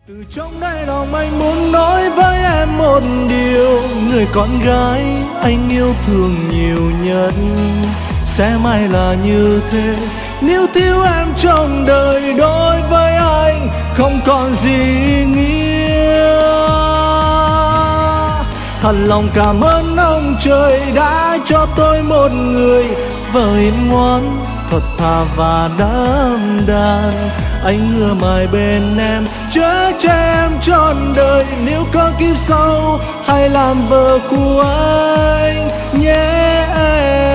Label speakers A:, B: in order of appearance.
A: Từ trong đáy lòng anh muốn nói với em một điều, người con gái anh yêu thương nhiều nhất sẽ mãi là như thế. Nếu thiếu em trong đời, đối với anh không còn gì ý nghĩa. Thật lòng cảm ơn ông trời đã cho tôi một người vợ hiền ngoan, thật thà và đảm đang. Anh hứa mãi bên em, chở che em trọn đời. Nếu có kiếp sau hãy làm vợ của anh nhé em.